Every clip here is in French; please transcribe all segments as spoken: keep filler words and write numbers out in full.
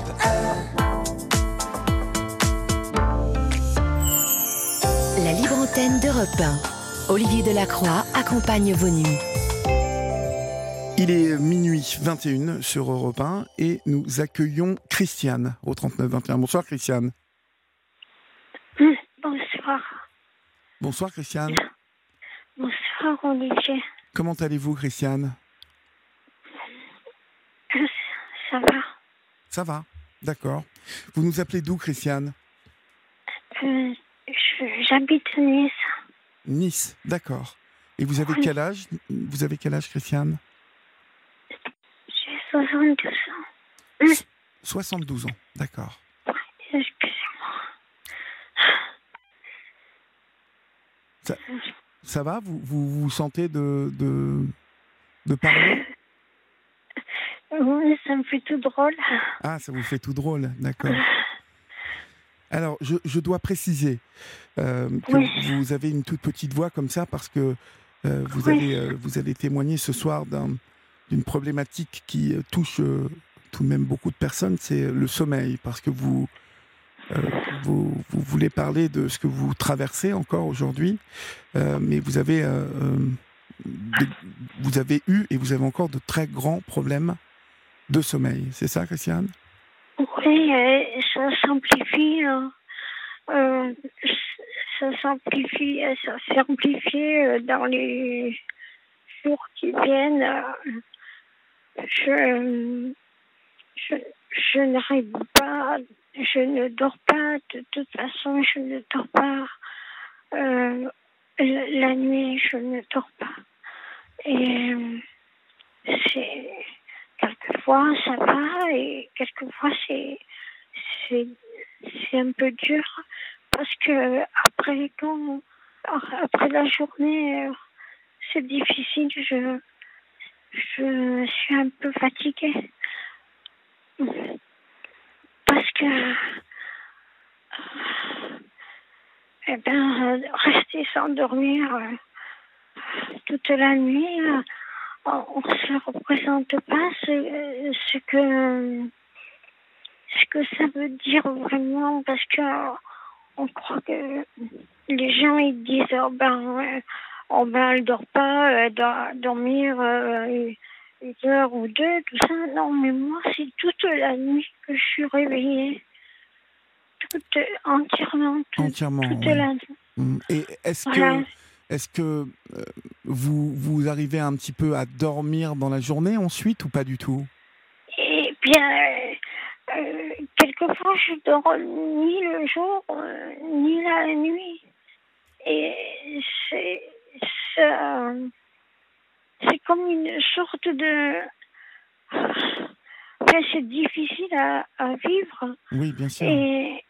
La libre antenne d'Europe un. Olivier Delacroix accompagne vos nuits. Il est minuit vingt et une sur Europe un et nous accueillons Christiane au trente-neuf vingt et un. Bonsoir Christiane. Bonsoir. Bonsoir Christiane. Bonsoir Olivier. Comment allez-vous Christiane ? Ça va. Ça va, d'accord. Vous nous appelez d'où Christiane ? euh, je, J'habite à Nice. Nice, d'accord. Et vous avez Oui. quel âge ? Vous avez quel âge Christiane ? J'ai soixante-douze ans. soixante-douze ans, d'accord. Excusez-moi. Ça, ça va vous, vous vous sentez de, de, de parler ? Oui, ça me fait tout drôle. Ah, ça vous fait tout drôle, d'accord. Alors, je, je dois préciser euh, que Oui. vous avez une toute petite voix comme ça parce que euh, vous, Oui. allez, euh, vous allez témoigner ce soir d'un, d'une problématique qui euh, touche euh, tout de même beaucoup de personnes, c'est le sommeil. Parce que vous, euh, vous, vous voulez parler de ce que vous traversez encore aujourd'hui, euh, mais vous avez, euh, euh, des- vous avez eu et vous avez encore de très grands problèmes de sommeil. C'est ça, Christiane ? Oui, euh, ça s'amplifie. euh, euh, ça s'amplifie, euh, ça s'est amplifié euh, dans les jours qui viennent. euh, Je, je, je n'arrive pas, je ne dors pas. De toute façon, je ne dors pas. Euh, la nuit, je ne dors pas. Et euh, c'est quelquefois ça va et quelquefois c'est c'est c'est un peu dur parce que après quand après la journée euh, c'est difficile. Je je suis un peu fatiguée parce que euh, eh ben rester sans dormir euh, toute la nuit, euh, on ne se représente pas ce, ce que ce que ça veut dire vraiment, parce que euh, on croit que les gens ils disent oh ben euh, oh ben elle dort pas, elle doit dormir euh, une heure ou deux, tout ça. Non, mais moi c'est toute la nuit que je suis réveillée, toute entièrement, toute, Entièrement, toute oui. la nuit. Mm. Et est-ce Voilà. que, est-ce que euh, vous, vous arrivez un petit peu à dormir dans la journée ensuite ou pas du tout ? Et bien, euh, euh, quelquefois, je dors ni le jour, euh, ni la nuit. Et c'est, ça, c'est comme une sorte de... Enfin, c'est difficile à, à vivre. Oui, bien sûr. Et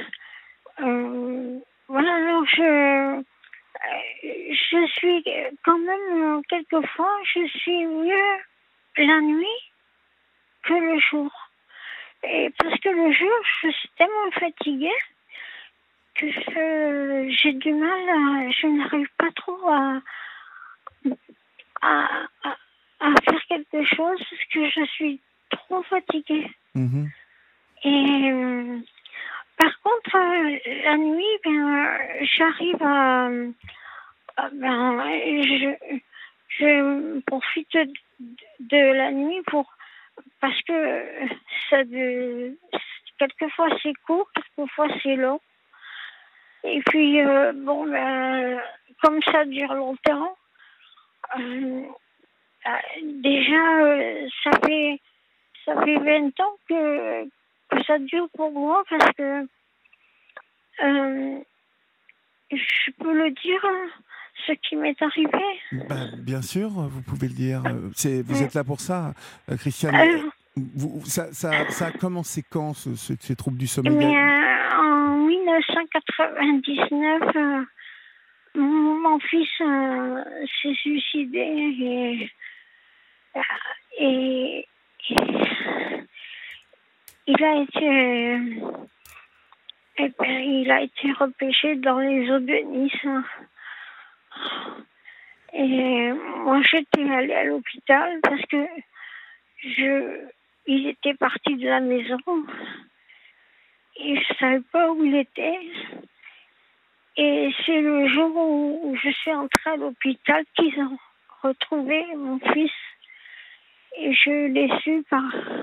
euh, voilà, alors je, je suis quand même, quelquefois, je suis mieux la nuit que le jour. Et parce que le jour, je suis tellement fatiguée que je, j'ai du mal, à, je n'arrive pas trop à, à, à, à faire quelque chose parce que je suis trop fatiguée. Mhm. Et euh, par contre, euh, la nuit, ben, j'arrive à, à- ben, je, je profite de, de la nuit pour, parce que ça de, quelquefois c'est court, quelquefois c'est long. Et puis, euh, bon, ben, comme ça dure longtemps, euh, euh, déjà, euh, ça fait, ça fait vingt ans que, que ça dure pour moi parce que, euh, je peux le dire, hein, ce qui m'est arrivé. Bah, bien sûr, vous pouvez le dire. Euh, C'est, vous êtes là pour ça, euh, Christiane. Euh, Vous, ça, ça, ça a commencé quand, ce, ce- ces troubles du sommeil ? mais euh, en mille neuf cent quatre-vingt-dix-neuf, euh, mon, mon fils euh, s'est suicidé et, et, et il a été, euh, eh ben, il a été repêché dans les eaux de Nice. Et moi, j'étais allée à l'hôpital parce que je, il était parti de la maison et je ne savais pas où il était. Et c'est le jour où je suis entrée à l'hôpital qu'ils ont retrouvé mon fils. Et je l'ai su par,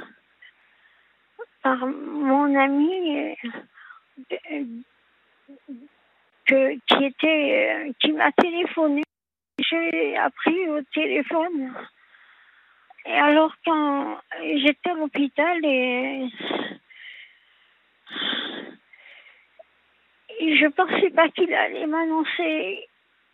par mon ami euh, que, qui, était, euh, qui m'a téléphoné. J'ai appris au téléphone. Et alors quand j'étais à l'hôpital et, et je pensais pas qu'il allait m'annoncer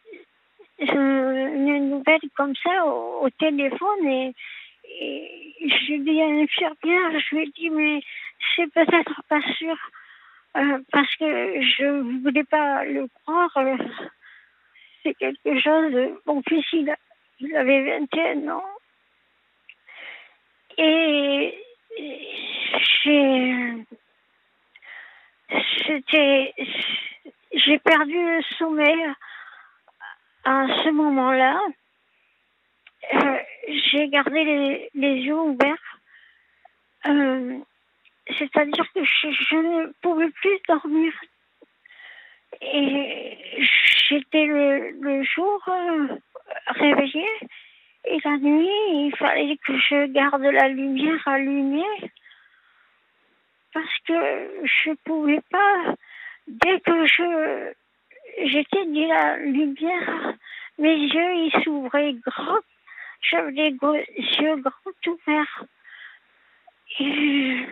une nouvelle comme ça au, au téléphone et, et je dis à l'infirmière, je lui ai dit mais c'est peut-être pas sûr euh, parce que je voulais pas le croire. Euh, c'est quelque chose de... Mon fils, il, a, il avait vingt et un ans. Et j'ai... C'était... J'ai perdu le sommeil à ce moment-là. Euh, j'ai gardé les, les yeux ouverts. Euh, c'est-à-dire que je, je ne pouvais plus dormir. Et j'étais le, le jour euh, réveillée et la nuit, il fallait que je garde la lumière allumée parce que je ne pouvais pas, dès que je j'éteignais la lumière, mes yeux ils s'ouvraient grands, j'avais les yeux grands ouverts. Et,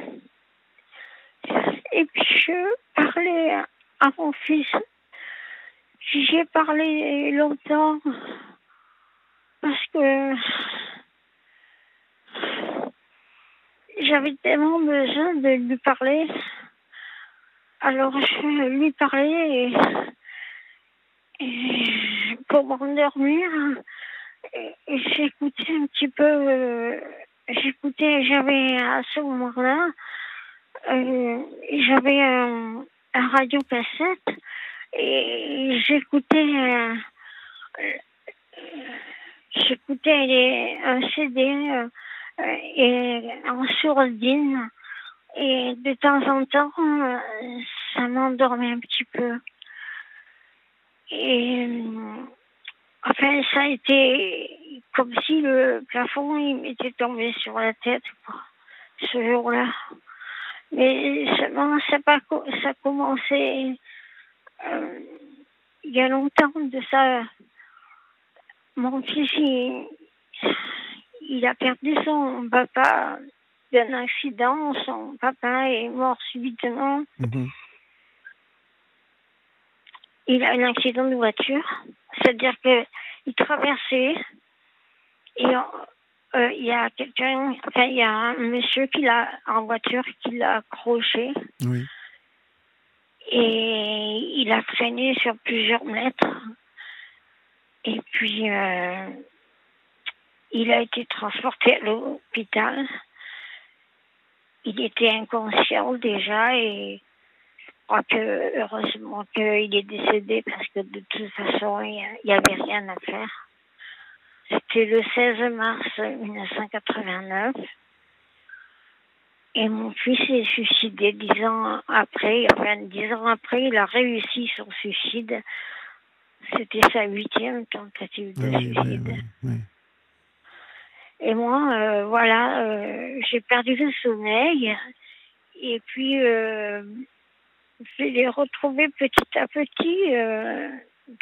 et puis je parlais à mon fils. J'ai parlé longtemps parce que j'avais tellement besoin de lui parler. Alors je lui parlais et, et pour m'endormir, et, et j'écoutais un petit peu. Euh, j'écoutais, j'avais à ce moment-là, euh, j'avais un, un radio cassette. Et j'écoutais, euh, j'écoutais les, un C D euh, et en sourdine. Et de temps en temps, euh, ça m'endormait un petit peu. Et euh, enfin, ça a été comme si le plafond il m'était tombé sur la tête quoi, ce jour-là. Mais seulement, ça, pas, ça commençait... Euh, il y a longtemps de ça, mon fils, il, il a perdu son papa d'un accident. Son papa est mort subitement. Mmh. Il a un accident de voiture. C'est-à-dire qu'il traversait et euh, il y a quelqu'un, enfin, il y a un monsieur qui l'a, en voiture qui l'a accroché. Oui. Et il a traîné sur plusieurs mètres. Et puis, euh, il a été transporté à l'hôpital. Il était inconscient déjà et je crois que, heureusement qu'il est décédé parce que de toute façon, il n'y avait rien à faire. C'était le seize mars mille neuf cent quatre-vingt-neuf. Et mon fils s'est suicidé dix ans après. Enfin, dix ans après, il a réussi son suicide. C'était sa huitième tentative de oui, suicide. Oui, oui, oui. Et moi, euh, voilà, euh, j'ai perdu le sommeil. Et puis, euh, je l'ai retrouvé petit à petit. Euh,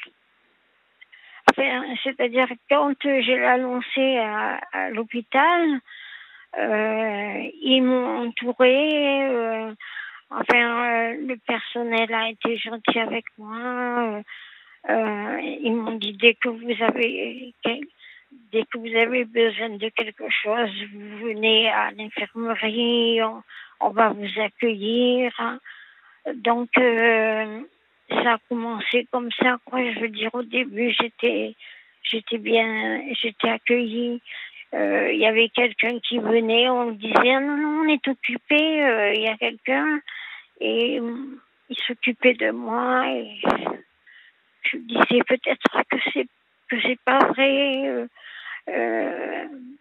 enfin, c'est-à-dire, quand j'ai annoncé à, à l'hôpital, euh, ils m'ont entouré. Euh, enfin, euh, le personnel a été gentil avec moi. Euh, Euh, ils m'ont dit dès que vous avez dès que vous avez besoin de quelque chose, vous venez à l'infirmerie, on, on va vous accueillir. Donc euh, ça a commencé comme ça, quoi. Je veux dire, au début j'étais j'étais bien, j'étais accueillie. Euh, il y avait quelqu'un qui venait, on me disait ah, non non on est occupé, euh, il y a quelqu'un et euh, il s'occupait de moi et je disais peut-être que c'est que c'est pas vrai. Euh, euh,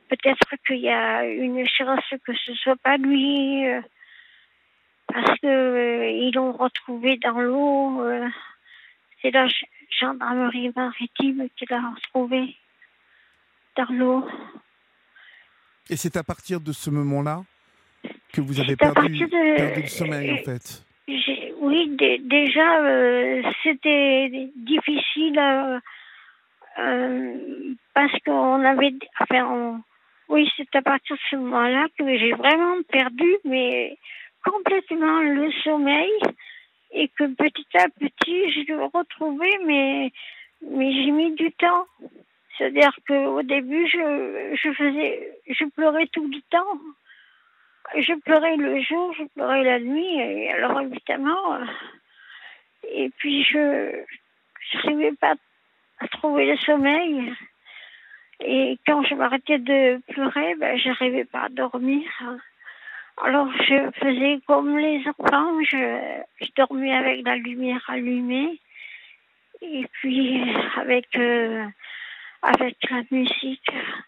peut-être qu'il y a une chance que ce soit pas lui, euh, parce que euh, ils l'ont retrouvé dans l'eau. Euh, c'est la ch- gendarmerie maritime qui l'a retrouvé dans l'eau. Et c'est à partir de ce moment-là que vous avez C'est à perdu, partir de- perdu le sommeil, en fait. J'ai- Oui, dé- déjà, euh, c'était difficile euh, euh, parce qu'on avait... Enfin, on- oui, c'est à partir de ce moment-là que j'ai vraiment perdu, mais complètement le sommeil et que petit à petit, je le retrouvais, mais, mais j'ai mis du temps. C'est-à-dire qu'au début, je, je faisais, je pleurais tout le temps. Je pleurais le jour, je pleurais la nuit, et alors évidemment, euh, et puis je n'arrivais pas à trouver le sommeil. Et quand je m'arrêtais de pleurer, ben, j'arrivais pas à dormir. Alors je faisais comme les enfants, je, je dormais avec la lumière allumée, et puis avec, euh, avec la musique.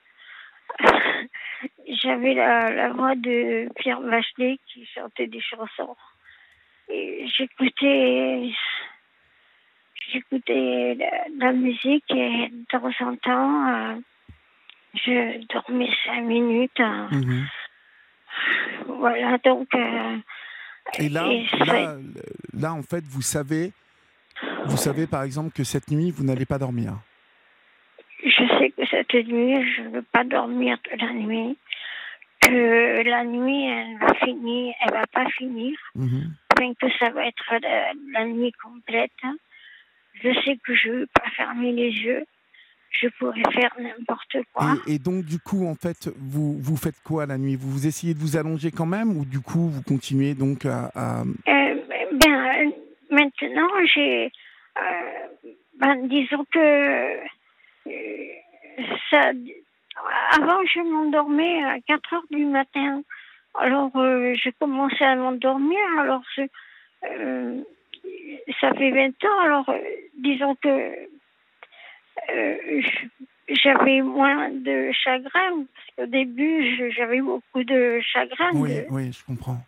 J'avais la, la voix de Pierre Bachelet qui chantait des chansons. Et j'écoutais, j'écoutais la, la musique et de temps en temps, euh, je dormais cinq minutes. Hein. Mhm. Voilà, donc... Euh, Et là, et ça- là, là, en fait, vous savez, vous savez, par exemple, que cette nuit, vous n'allez pas dormir. je sais que cette nuit, je ne veux pas dormir de la nuit. Que la nuit, elle va finir, elle va pas finir. Mhm. Enfin, que ça va être la, la nuit complète. Je sais que je ne veux pas fermer les yeux. Je pourrais faire n'importe quoi. Et, et donc, du coup, en fait, vous, vous faites quoi la nuit? Vous, vous essayez de vous allonger quand même, ou du coup, vous continuez donc à... à... Euh, ben, maintenant, j'ai... euh, ben, disons que... euh, ça, avant, je m'endormais à quatre heures du matin. Alors, euh, j'ai commencé à m'endormir. Alors, je, euh, ça fait vingt ans. Alors, euh, disons que euh, j'avais moins de chagrin. Parce qu'au début, je- j'avais beaucoup de chagrin. Oui, De... oui, je comprends.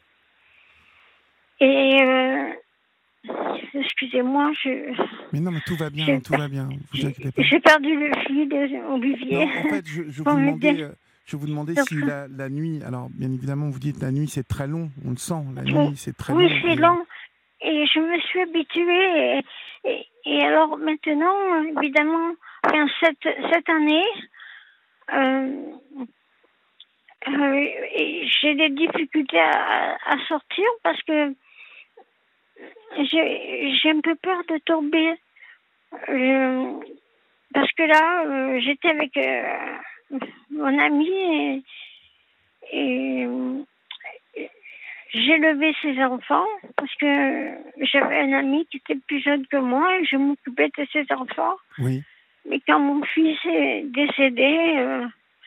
Et... Euh, excusez-moi, je... Mais non, mais tout va bien, J'ai tout va bien, vous inquiétez pas. J'ai perdu le fil de Olivier. Non, en fait, je, je Pour vous me demandais, dire- euh, je vous demandais Donc, si la, la nuit, alors bien évidemment, vous dites la nuit c'est très long, on le sent, la nuit c'est très Oui, long. c'est et, long. Et je me suis habituée. Et, et, et alors maintenant, évidemment, enfin, cette, cette année, euh, euh, et j'ai des difficultés à, à sortir parce que j'ai j'ai un peu peur de tomber. Euh, parce que là, euh, j'étais avec euh, mon ami et, et euh, j'ai levé ses enfants parce que j'avais un ami qui était plus jeune que moi et je m'occupais de ses enfants. Oui. Mais quand mon fils est décédé, euh,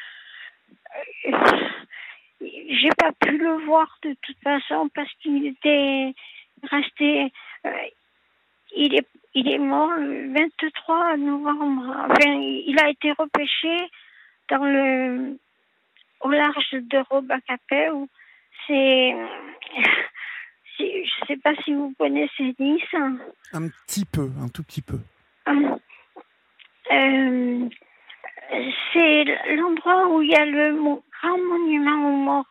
euh, j'ai pas pu le voir de toute façon parce qu'il était resté. Euh, il est il est mort le vingt-trois novembre. Enfin, il a été repêché dans le au large de Robacapelle. C'est, c'est, je sais pas si vous connaissez Nice. Un petit peu, un tout petit peu. Euh, euh, c'est l'endroit où il y a le mo- grand monument aux morts.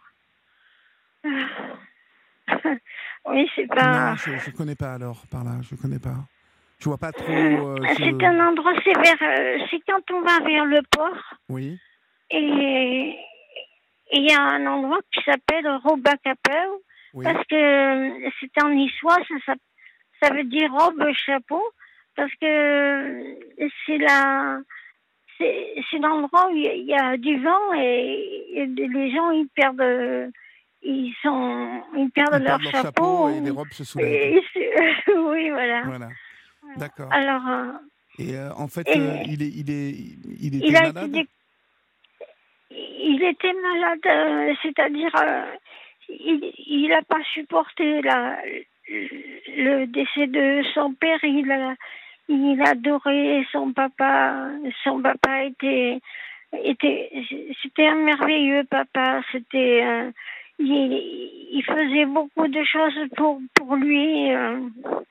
Euh, oui, c'est pas. Non, je ne connais pas alors, par là, je connais pas. Je vois pas trop. euh, je- C'est un endroit, c'est vers, euh, c'est quand on va vers le port. Oui, Et il y a un endroit qui s'appelle Robacapelle. oui. Parce que euh, c'est en niçois, ça, ça, ça veut dire robe chapeau, parce que euh, c'est la, c'est, c'est l'endroit où il y, a- il y a du vent et, et les gens ils perdent, euh, ils sont, ils perdent Ils leur perdent leur chapeau. chapeau et les robes se soulèvent. Et c'est- oui, voilà. Voilà, d'accord. Alors, euh, Et euh, en fait, et- euh, il, est, il, est, il était il a malade. été, dé- il était malade, euh, c'est-à-dire. Euh, il il n'a pas supporté la, le décès de son père. Il a, il adorait son papa. Son papa était était, c'était un merveilleux papa. C'était, euh, il, il faisait beaucoup de choses pour pour lui. euh.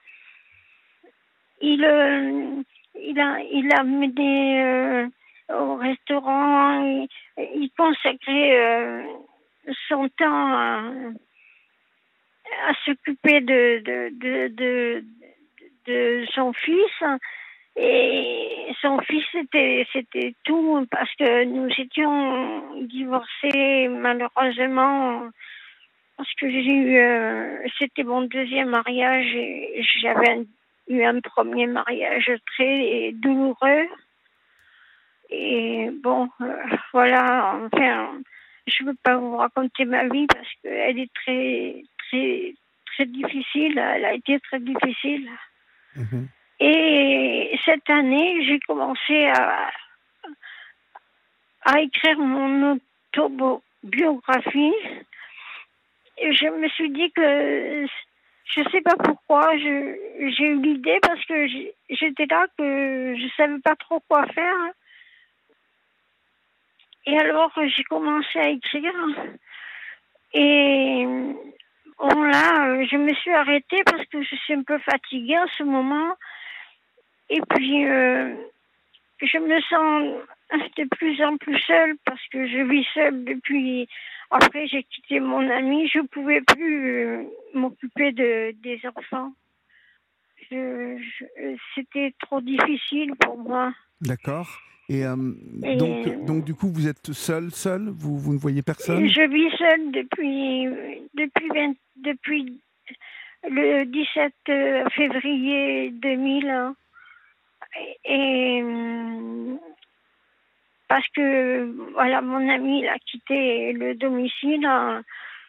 Il, euh, il a, il a mené euh, au restaurant. Il, il consacrait euh, son temps à, à s'occuper de de, de de de son fils. Et son fils, c'était, c'était tout parce que nous étions divorcés malheureusement parce que j'ai eu, euh, c'était mon deuxième mariage et j'avais un- eu un premier mariage très douloureux. Et bon, euh, voilà, enfin, je ne veux pas vous raconter ma vie parce qu'elle est très, très, très difficile. Elle a été très difficile. Mhm. Et cette année, j'ai commencé à, à écrire mon autobiographie. Et je me suis dit que je ne sais pas pourquoi je, j'ai eu l'idée parce que j'ai- j'étais là que je ne savais pas trop quoi faire. Et alors j'ai commencé à écrire. Et bon là, je me suis arrêtée parce que je suis un peu fatiguée en ce moment. Et puis euh, je me sens de plus en plus seule parce que je vis seule depuis. Après, j'ai quitté mon ami, je ne pouvais plus euh, m'occuper de, des enfants. Je, je, c'était trop difficile pour moi. D'accord. Et euh, donc, Et donc, du coup, vous êtes seul, seul vous, vous ne voyez personne? je vis seule depuis, depuis, vingt, depuis le dix-sept février deux mille. Et, et parce que voilà, mon ami il a quitté le domicile. Enfin,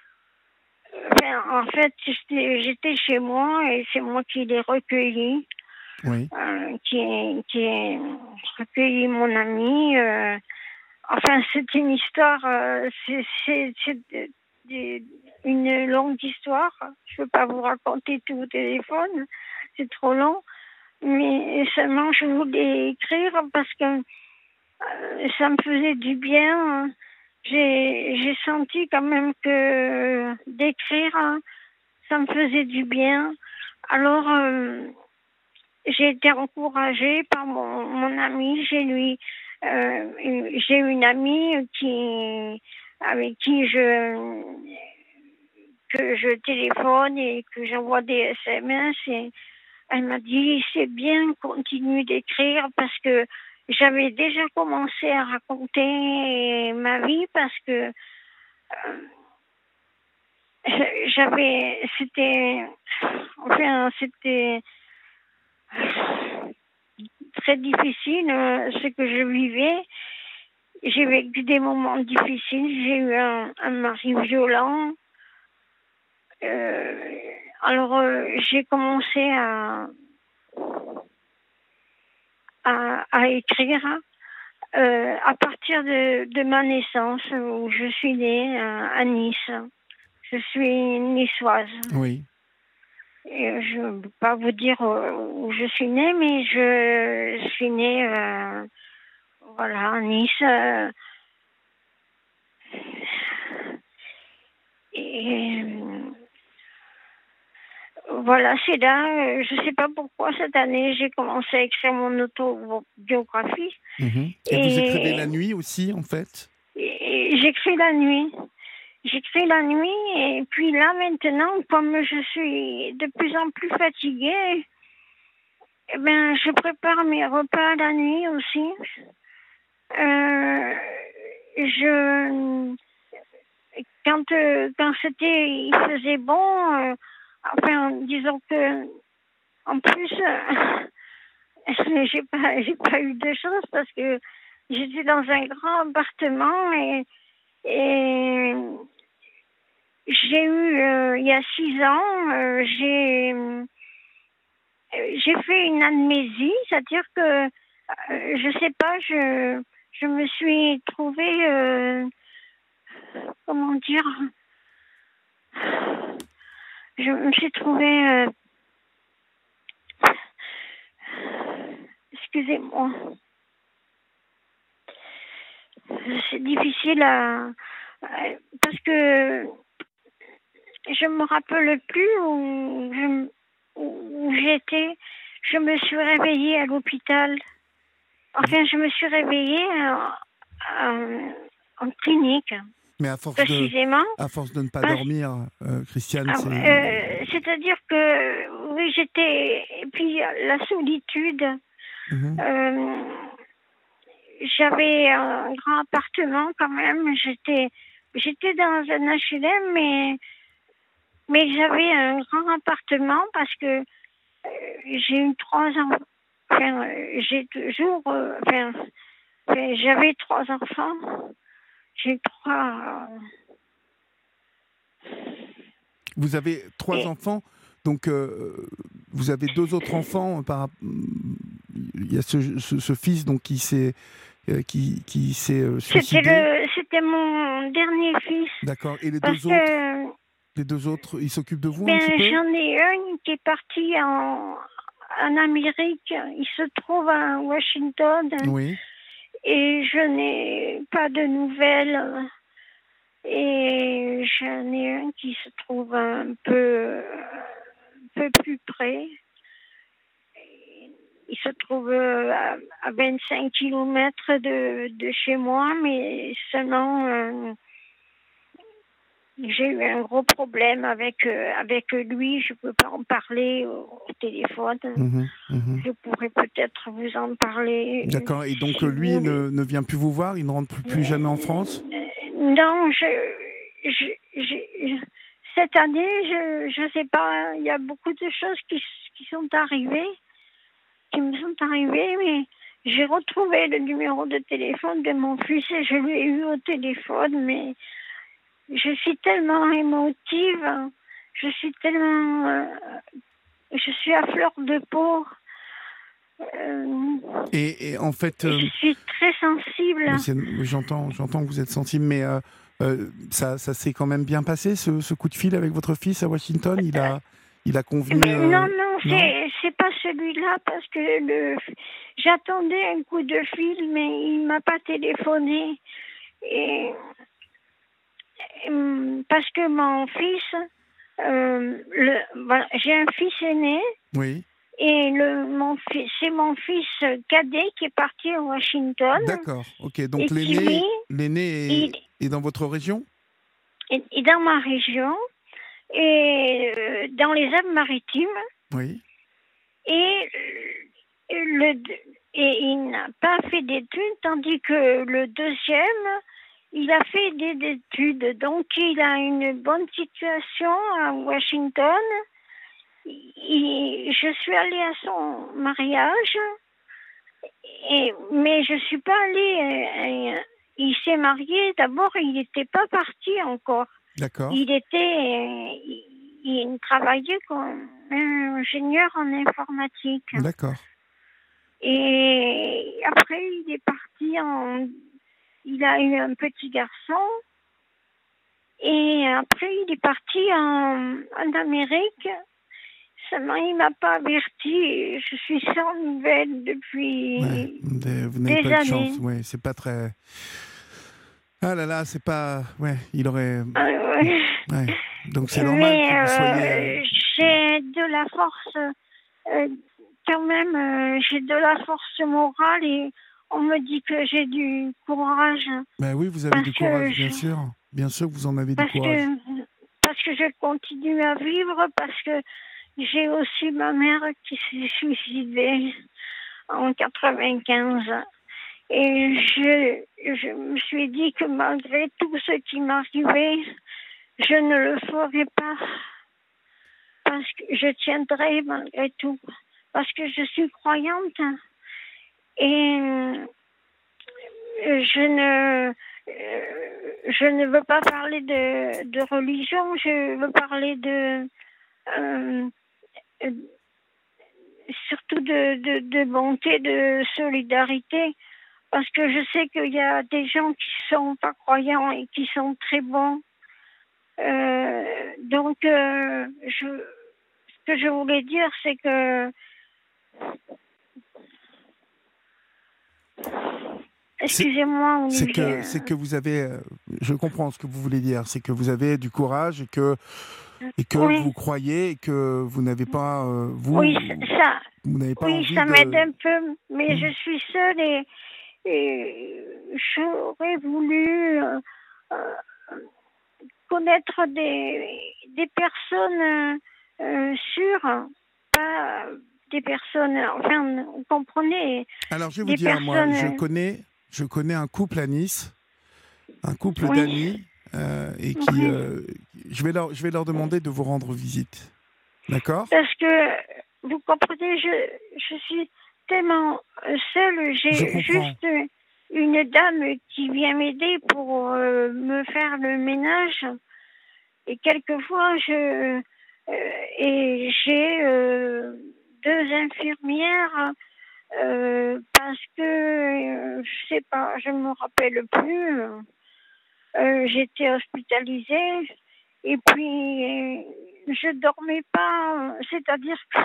en fait, j'étais, j'étais chez moi et c'est moi qui l'ai recueilli, Oui. euh, qui, qui ai recueilli mon ami. Euh, enfin, c'est une histoire, euh, c'est, c'est, c'est de- de- une longue histoire. Je ne peux pas vous raconter tout au téléphone, c'est trop long. Mais seulement, je voulais écrire parce que Euh, ça me faisait du bien. J'ai, j'ai senti quand même que d'écrire, hein, ça me faisait du bien. Alors, euh, j'ai été encouragée par mon, mon ami. J'ai lui, euh, une- j'ai une amie qui, avec qui je, que je téléphone et que j'envoie des S M S. Et elle m'a dit, c'est bien, continue d'écrire parce que j'avais déjà commencé à raconter ma vie parce que euh, j'avais, c'était, enfin, c'était très difficile euh, ce que je vivais. J'ai vécu des moments difficiles. J'ai eu un, un mari violent. Euh, alors, euh, j'ai commencé à, à, à écrire. Euh, à partir de, de ma naissance, où je suis née à, à Nice. Je suis niçoise. Oui. Et je ne peux pas vous dire où je suis née, mais je suis née euh, voilà, à Nice. Euh, et euh, voilà, c'est là, euh, je ne sais pas pourquoi cette année, j'ai commencé à écrire mon autobiographie. Mhm. Et vous écrivez Et, la nuit aussi, en fait? et j'écris la nuit. J'écris la nuit et puis là maintenant, comme je suis de plus en plus fatiguée, eh ben, je prépare mes repas la nuit aussi. Euh, je, quand euh, quand c'était, il faisait bon. Euh, enfin, disons que en plus, euh, j'ai pas j'ai pas eu de chance parce que j'étais dans un grand appartement et et j'ai eu, euh, il y a six ans, euh, j'ai, euh, j'ai fait une amnésie, c'est-à-dire que, euh, je sais pas, je, je me suis trouvée, euh, comment dire, je me suis trouvée, euh, excusez-moi, c'est difficile à, à- parce que je me rappelle plus où, je- où j'étais. Je me suis réveillée à l'hôpital. Enfin, je me suis réveillée en, en- en clinique, Mais à force de, précisément. à force de ne pas Parce- dormir, euh, Christiane, ah, c'est... euh, c'est-à-dire que, oui, j'étais. Et puis, la solitude. Mhm. euh, J'avais un grand appartement quand même. J'étais, j'étais dans un H L M, mais, mais j'avais un grand appartement parce que euh, j'ai eu trois enfants. Enfin, euh, j'ai toujours. euh, enfin, enfin, j'avais trois enfants. J'ai trois. euh, Vous avez trois et enfants, donc euh, vous avez deux autres enfants. Par, il y a ce, ce, ce fils donc qui s'est euh, qui, qui s'est euh, C'était suicidé. le, c'était mon dernier fils. D'accord. Et les Parce deux autres, que, les deux autres, ils s'occupent de vous un ben, petit peu? j'en ai un qui est parti en, en Amérique. Il se trouve à Washington. Oui. Et je n'ai pas de nouvelles. Et j'en ai un qui se trouve un peu, un peu plus près. Il se trouve à, à vingt-cinq kilomètres de, de chez moi, mais seulement euh, j'ai eu un gros problème avec, euh, avec lui. Je ne peux pas en parler au, au téléphone. Mhm, mhm. Je pourrais peut-être vous en parler. D'accord. Et donc si lui vous... ne, ne vient plus vous voir, il ne rentre plus, plus jamais en France? Euh, Non, je, je, je- cette année, je ne sais pas, il y a beaucoup de choses qui, qui sont arrivées, qui me sont arrivées, mais j'ai retrouvé le numéro de téléphone de mon fils et je l'ai eu au téléphone, mais je suis tellement émotive, je suis tellement, euh, je suis à fleur de peau. Euh, Et, et en fait, euh, je suis très sensible. mais c'est- j'entends, j'entends que vous êtes sensible, mais euh, euh, ça, ça s'est quand même bien passé ce, ce coup de fil avec votre fils à Washington. Il a, il a convenu. Mais euh, non, non, c'est, c'est pas celui-là parce que le, j'attendais un coup de fil, mais il m'a pas téléphoné. Et, euh, parce que mon fils, euh, le, voilà, j'ai un fils aîné Oui. et le, mon fils, c'est mon fils cadet qui est parti à Washington. D'accord. Ok. Donc Et qui, l'aîné, lui, l'aîné est, il- est dans votre région? est, est dans ma région et euh, dans les Alpes-Maritimes. Oui. Et, euh, le, et il n'a pas fait d'études, tandis que le deuxième, il a fait des études. Donc, il a une bonne situation à Washington. Il- je suis allée à son mariage, et, mais je suis pas allée. euh, euh, il s'est marié. D'abord, il n'était pas parti encore. D'accord. Il était, euh, il, il travaillait comme ingénieur en informatique. D'accord. Et après, il est parti en... Il a eu un petit garçon. Et après, il est parti en, en Amérique. Seulement, il m'a pas averti. Je suis sans nouvelles depuis Ouais, vous n'avez des pas eu de années. chance. Ouais, c'est pas très. Ah là là, c'est pas. Ouais, il aurait. Euh, ouais. Ouais. Donc c'est normal Mais que vous euh, soyez. j'ai de la force, euh, quand même, euh, j'ai de la force morale et on me dit que j'ai du courage. Ben oui, vous avez Parce du que courage, bien je- sûr. Bien sûr que vous en avez du Parce courage. que, parce que je continue à vivre, parce que j'ai aussi ma mère qui s'est suicidée en quatre-vingt-quinze. Et je, je me suis dit que malgré tout ce qui m'arrivait, je ne le ferai pas. Parce que je tiendrai malgré tout. Parce que je suis croyante. Et euh, je ne, euh, je ne veux pas parler de, de religion, je veux parler de... euh, euh, surtout de, de, de bonté, de solidarité. Parce que je sais qu'il y a des gens qui sont pas croyants et qui sont très bons. Euh, donc, euh, je, ce que je voulais dire, c'est que Excusez-moi, C'est Olivier. que, c'est que vous avez, euh, je comprends ce que vous voulez dire, c'est que vous avez du courage et que, et que Oui. vous croyez et que vous n'avez pas, euh, vous, Oui, ça, vous n'avez pas oui, envie ça de... m'aide un peu, mais Mm. je suis seule et, et j'aurais voulu euh, euh, connaître des, des personnes euh, euh, sûres, pas des personnes, enfin, vous comprenez, Alors, je vais vous des dire, moi, je personnes, connais, je connais un couple à Nice, un couple oui, d'amis, euh, et qui, oui, euh, je vais leur, je vais leur demander de vous rendre visite. D'accord? parce que, vous comprenez, je, je suis tellement seule, Je j'ai comprends. juste une dame qui vient m'aider pour euh, me faire le ménage, et quelquefois, je, euh, et j'ai euh, deux infirmières, euh, parce que, euh, je sais pas, je me rappelle plus, euh, j'étais hospitalisée, et puis, je dormais pas, c'est-à-dire que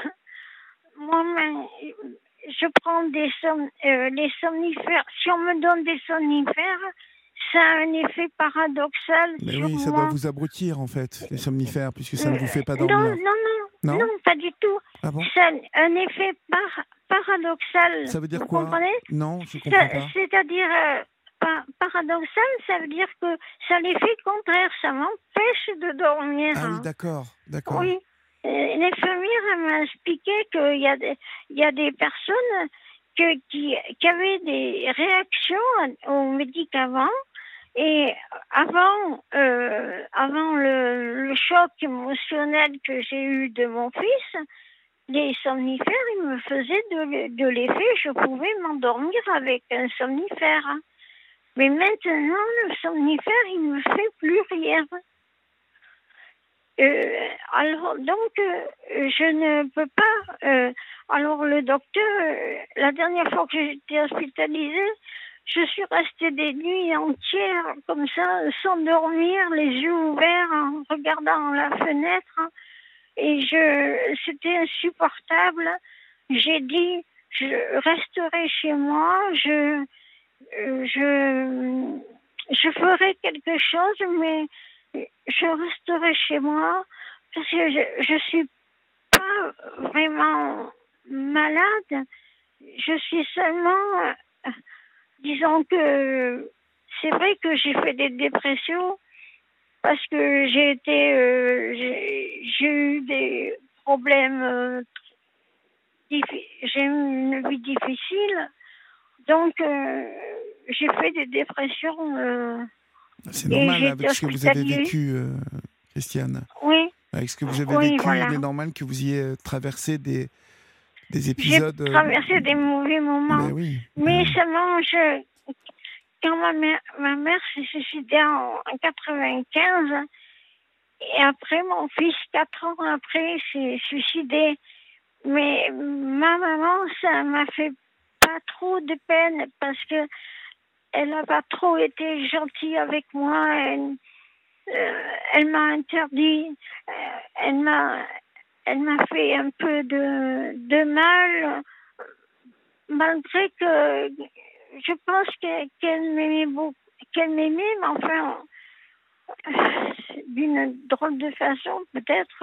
moi, je prends des som euh, les somnifères. Si on me donne des somnifères, ça a un effet paradoxal Mais sur oui, ça doit moi. vous abrutir, en fait, les somnifères, puisque ça ne Euh, vous fait pas non, dormir. non, non, Non? non, pas du tout. Ah bon? Ça a un effet par paradoxal. Ça veut dire Vous quoi? comprenez? Non, je comprends Ça- pas. C'est-à-dire, euh, pa- paradoxal, ça veut dire que ça a l'effet contraire. Ça m'empêche de dormir. Ah oui, Hein. d'accord, d'accord. Oui. Euh, L'infirmière elle m'a expliqué qu'il y a des, il y a des personnes que, qui, qui avaient des réactions aux médicaments et avant, euh, avant le, le choc émotionnel que j'ai eu de mon fils, les somnifères, ils me faisaient de, de l'effet, je pouvais m'endormir avec un somnifère. Mais maintenant, le somnifère, il ne me fait plus rien. Euh, alors, donc, euh, je ne peux pas. Euh, alors, le docteur, euh, la dernière fois que j'étais hospitalisée, je suis restée des nuits entières, comme ça, sans dormir, les yeux ouverts, en regardant la fenêtre. Et je, c'était insupportable. J'ai dit, je resterai chez moi, je, euh, je, je ferai quelque chose, mais je resterai chez moi parce que je, je suis pas vraiment malade. Je suis seulement, euh, disons que c'est vrai que j'ai fait des dépressions parce que j'ai été, euh, j'ai, j'ai eu des problèmes, euh, diffi- j'ai eu une vie difficile, donc euh, j'ai fait des dépressions euh, C'est et normal j'ai été avec ce que vous avez hospitalisée. vécu, euh, Christiane. Oui, Avec ce que vous avez oui, vécu, voilà. il est normal que vous ayez euh, traversé des, des J'ai épisodes. euh, traversé des mauvais moments, Mais oui. mais euh, seulement je, quand ma mère, ma mère s'est suicidée en, en quatre-vingt-quinze, et après mon fils, quatre ans après, s'est suicidé. Mais ma maman, ça m'a fait pas trop de peine parce que elle n'a pas trop été gentille avec moi. Elle, euh, elle m'a interdit, euh, elle m'a, elle m'a fait un peu de, de mal, malgré que je pense que, qu'elle m'aimait beaucoup, qu'elle m'aimait, mais enfin, d'une drôle de façon peut-être.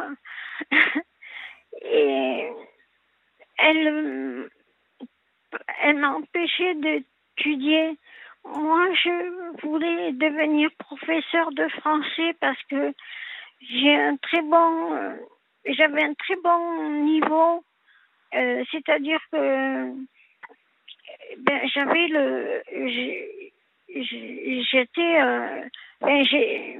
Et elle, elle m'a empêché d'étudier. Moi, je voulais devenir professeur de français parce que j'ai un très bon, euh, j'avais un très bon niveau, euh, c'est-à-dire que ben, j'avais le, j'ai- j'ai- j'étais, euh, ben, j'ai,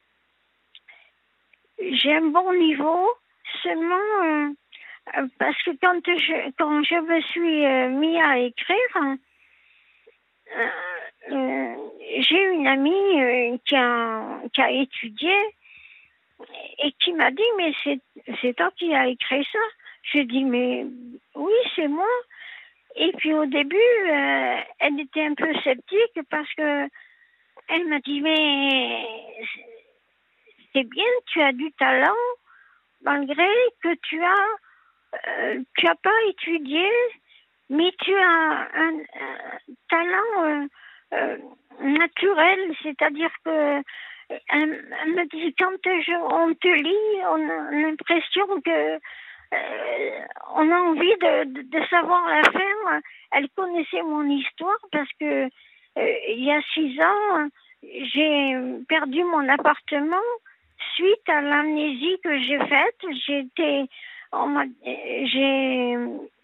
j'ai un bon niveau, seulement euh, euh, parce que quand je, quand je me suis euh, mis à écrire, euh, euh, j'ai une amie euh, qui a, qui a étudié et qui m'a dit, mais c'est, c'est toi qui as écrit ça. J'ai dit, mais oui, c'est moi. Et puis au début, euh, elle était un peu sceptique parce que elle m'a dit, mais c'est bien, tu as du talent, malgré que tu as, euh, tu as pas étudié, mais tu as un, un talent euh, euh, naturelle, c'est-à-dire que elle, elle me dit quand je, on te lit, on a l'impression que euh, on a envie de, de, de savoir la fin. Elle connaissait mon histoire parce que euh, il y a six ans, j'ai perdu mon appartement suite à l'amnésie que j'ai faite. J'étais, on m'a, j'ai,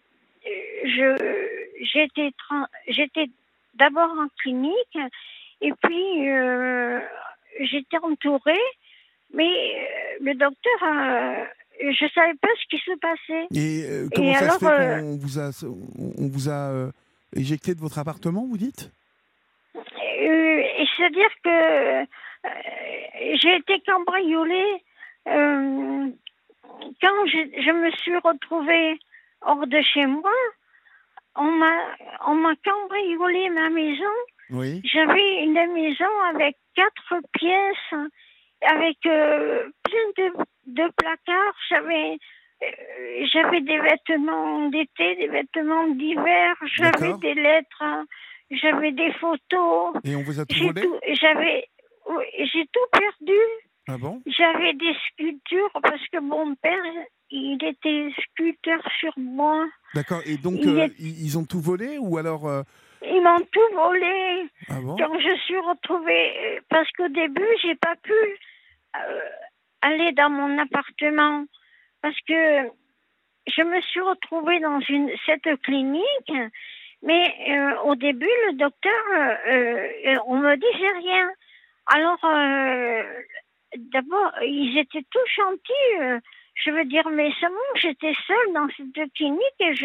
je, j'étais, j'étais d'abord en clinique et puis euh, j'étais entourée, mais euh, le docteur, euh, je savais pas ce qui se passait. Et euh, comment et ça alors, se fait euh, qu'on vous a, on vous a euh, éjecté de votre appartement, vous dites? Euh, C'est-à-dire que euh, j'ai été cambriolée euh, quand je, je me suis retrouvée hors de chez moi. On m'a on m'a cambriolé ma maison. Oui. J'avais une maison avec quatre pièces, avec euh, plein de, de placards. J'avais euh, j'avais des vêtements d'été, des vêtements d'hiver. J'avais D'accord. des lettres. J'avais des photos. Et on vous a tout J'ai volé? tout, j'avais, oui, j'ai tout perdu. Ah bon? J'avais des sculptures parce que mon père, il était sculpteur sur bois. D'accord. Et donc, Il euh, est- ils, ils ont tout volé ou alors... euh, Ils m'ont tout volé. Ah bon? Quand je suis retrouvée, euh, parce qu'au début, j'ai pas pu euh, aller dans mon appartement parce que je me suis retrouvée dans une cette clinique. Mais euh, au début, le docteur, euh, euh, on me disait rien. Alors, euh, d'abord, ils étaient tous gentils. euh, je veux dire, mais seulement j'étais seule dans cette clinique et je,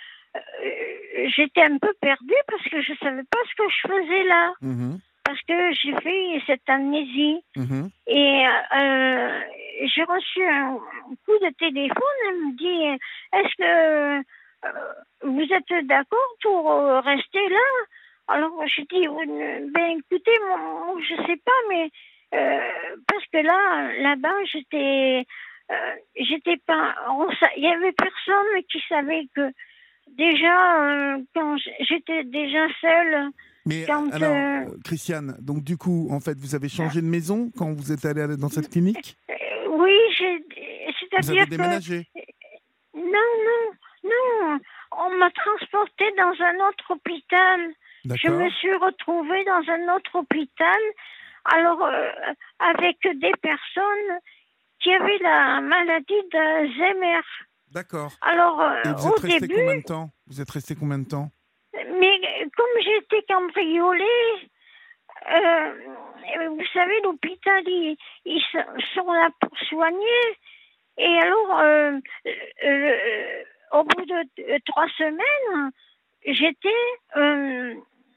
euh, j'étais un peu perdue parce que je savais pas ce que je faisais là. Mhm, Parce que j'ai fait cette amnésie. mhm. Et euh, j'ai reçu un coup de téléphone. Elle me dit, est-ce que euh, vous êtes d'accord pour euh, rester là? Alors j'ai dit, euh, ben écoutez, moi, je sais pas, mais euh, parce que là, là-bas, j'étais, euh, j'étais pas, on sa- il y avait personne qui savait que déjà euh, quand j- j'étais déjà seule, Mais quand alors, euh, euh, Christiane, donc du coup, en fait, vous avez changé de maison quand vous êtes allée dans cette clinique? euh, oui, j'ai, Vous avez c'est-à-dire que déménagé? non, non, non. On m'a transportée dans un autre hôpital. Je me D'accord. suis retrouvée dans un autre hôpital, alors euh, avec des personnes qui avaient la maladie d'Alzheimer. D'accord. Alors Et euh, vous au êtes resté début, combien de temps? Vous êtes resté combien de temps? mais comme j'ai été cambriolée, euh, vous savez, l'hôpital, ils, ils sont là pour soigner. Et alors, euh, euh, au bout de euh, trois semaines, j'étais, euh,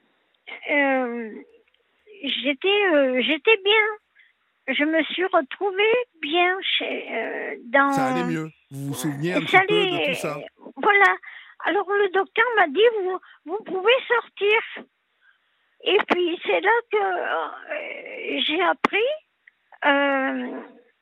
euh, j'étais, euh, j'étais bien. Je me suis retrouvée bien chez, euh, dans. Ça allait mieux. Vous vous souveniez un Ça petit peu de allait, tout ça? voilà. Alors le docteur m'a dit, vous, vous pouvez sortir. Et puis c'est là que euh, j'ai appris. Euh,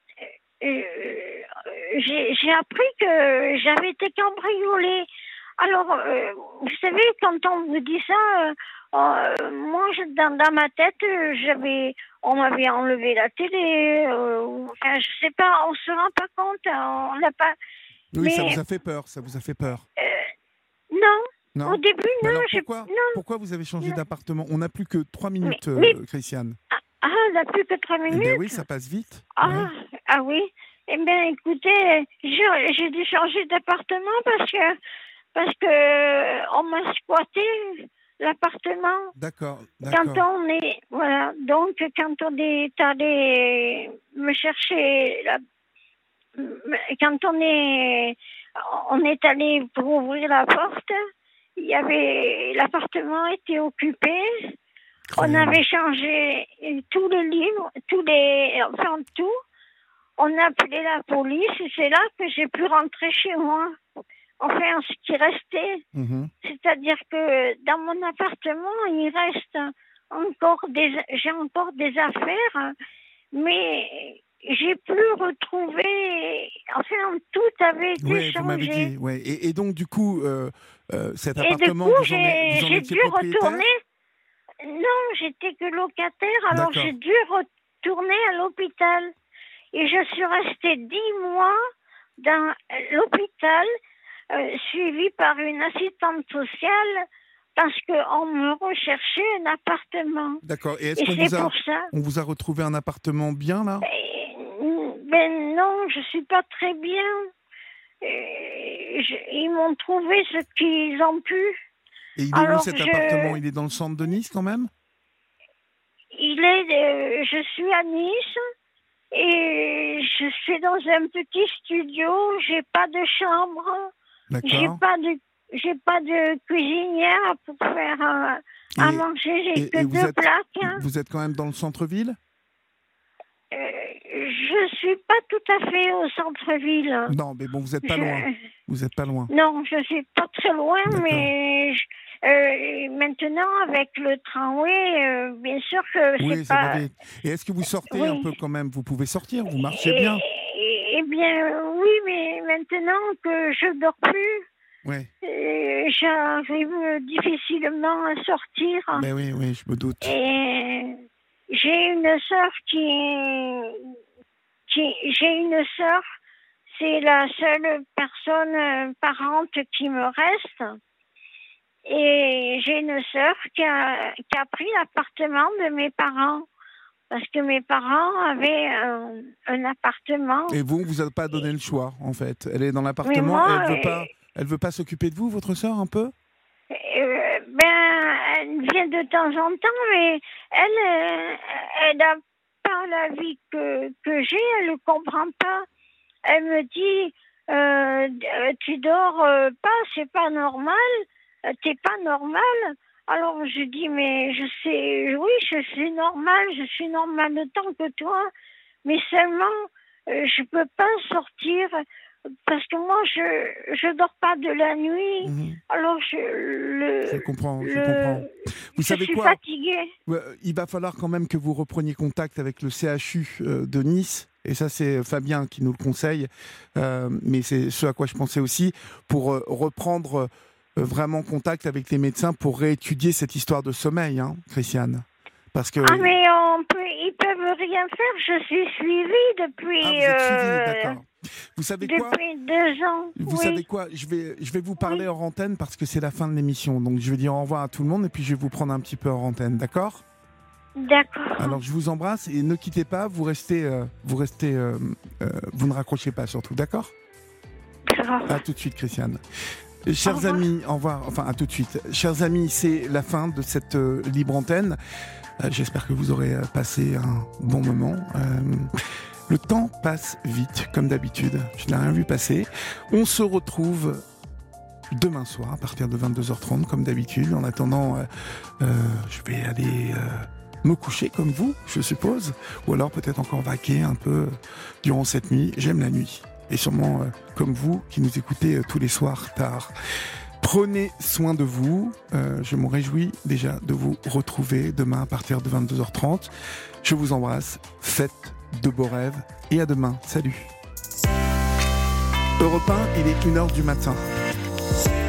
euh, j'ai, j'ai appris que j'avais été cambriolée. Alors, euh, vous savez, quand on vous dit ça, euh, euh, moi, je- dans, dans ma tête, euh, j'avais, on m'avait enlevé la télé. Euh, ou- enfin, je sais pas, on se rend pas compte, hein, on n'a pas. Oui, ça Mais vous a fait peur, ça vous a fait peur. euh, non, au Non? début, Mais non, alors j'ai, pourquoi, non. pourquoi vous avez changé Non. d'appartement? On n'a plus que trois minutes, Mais- mais- euh, Christiane. Ah, ah, on n'a plus que trois Eh minutes. bien oui, ça passe vite. Ah, Ouais. ah oui. Eh bien, écoutez, j'ai, j'ai dû changer d'appartement parce que parce que on m'a squatté l'appartement. D'accord, Quand d'accord. on est voilà, donc quand on est allé me chercher la, quand on est on est allé pour ouvrir la porte, il y avait l'appartement était occupé. On Incroyable. avait changé tous les livres, tous les enfin tout. On a appelé la police et c'est là que j'ai pu rentrer chez moi. Enfin, ce qui restait. Mhm. C'est-à-dire que dans mon appartement, il reste encore des, j'ai encore des affaires, mais j'ai pu retrouver, enfin, tout avait été Ouais, vous m'avez changé. dit. Ouais. Et, et donc du coup, euh, euh, cet Et du appartement, coup, vous en, êtes- j'ai, vous en j'ai étiez dû propriétaire? retourner. Non, j'étais que locataire, alors D'accord. j'ai dû retourner à l'hôpital. Et je suis restée dix mois dans l'hôpital, euh, suivie par une assistante sociale, parce qu'on me recherchait un appartement. D'accord. Et est-ce Et qu'on c'est vous a, pour ça. on vous a retrouvé un appartement bien, là? Et, ben non, je suis pas très bien. Et je- ils m'ont trouvé ce qu'ils ont pu. Et il est où Alors, cet je- appartement? Il est dans le centre de Nice, quand même? Il est, euh, je suis à Nice et je suis dans un petit studio. J'ai pas de chambre, j'ai D'accord. pas de, j'ai pas de cuisinière pour faire euh, à Et- manger. J'ai et- que et vous deux êtes- plaques. hein. Vous êtes quand même dans le centre-ville? Euh, je suis pas tout à fait au centre-ville. Non, mais bon, vous n'êtes pas Je- loin. Vous n'êtes pas loin. Non, je suis pas très loin, D'accord. mais je- euh, maintenant avec le tramway, euh, bien sûr que Oui, c'est ça pas. va vite. Et est-ce que vous sortez Oui. un peu quand même? Vous pouvez sortir, vous marchez Eh- bien. Eh eh bien, oui, mais maintenant que je dors plus, Oui, euh, j'arrive difficilement à sortir. ben oui, oui, je me doute. Et j'ai une sœur qui, qui j'ai une sœur, c'est la seule personne euh, parente qui me reste. Et j'ai une sœur qui a, qui a pris l'appartement de mes parents. Parce que mes parents avaient un, un appartement. Et vous, on vous a pas donné le choix, en fait. Elle est dans Mais l'appartement moi, et elle veut euh, pas, elle veut pas s'occuper de vous, votre sœur, un peu? Euh, ben, elle vient de temps en temps, mais elle, euh, elle n'a pas la vie que, que j'ai, elle ne comprend pas. Elle me dit, euh, euh, tu dors euh, pas, c'est pas normal, euh, t'es pas normal. Alors je dis, mais je sais, oui, je suis normale, je suis normale autant que toi, mais seulement, euh, je peux pas sortir. Parce que moi, je je dors pas de la nuit. Mhm. Alors, je, le, Je comprends, je le- comprends. Vous je savez suis quoi? fatiguée. Ouais, il va falloir quand même que vous repreniez contact avec le C H U euh, de Nice. Et ça, c'est Fabien qui nous le conseille. Euh, mais c'est ce à quoi je pensais aussi, pour euh, reprendre euh, vraiment contact avec les médecins pour réétudier cette histoire de sommeil, hein, Christiane. Parce que... Ah, mais on peut, ils peuvent rien faire. Je suis suivie depuis, Ah, vous êtes suivi, euh, d'accord. Vous savez quoi? depuis deux ans. Vous oui. savez quoi? Je vais, je vais vous parler Oui. hors antenne parce que c'est la fin de l'émission. Donc je vais dire au revoir à tout le monde et puis je vais vous prendre un petit peu hors antenne, d'accord? D'accord. Alors je vous embrasse et ne quittez pas, vous restez, euh, vous restez, euh, euh, vous ne raccrochez pas surtout, d'accord? D'accord. À tout de suite, Christiane. Chers Au revoir. amis, au revoir. Enfin, à tout de suite. Chers amis, c'est la fin de cette euh, libre antenne. Euh, J'espère que vous aurez euh, passé un bon moment. Euh, le temps passe vite, comme d'habitude. Je n'ai rien vu passer. On se retrouve demain soir à partir de vingt-deux heures trente, comme d'habitude. En attendant, euh, euh, je vais aller euh, me coucher comme vous, je suppose. Ou alors peut-être encore vaquer un peu durant cette nuit. J'aime la nuit. Et sûrement euh, comme vous qui nous écoutez euh, tous les soirs tard. Prenez soin de vous. Euh, je me réjouis déjà de vous retrouver demain à partir de vingt-deux heures trente. Je vous embrasse. Faites de beaux rêves. Et à demain. Salut. Europe un, il est une heure du matin.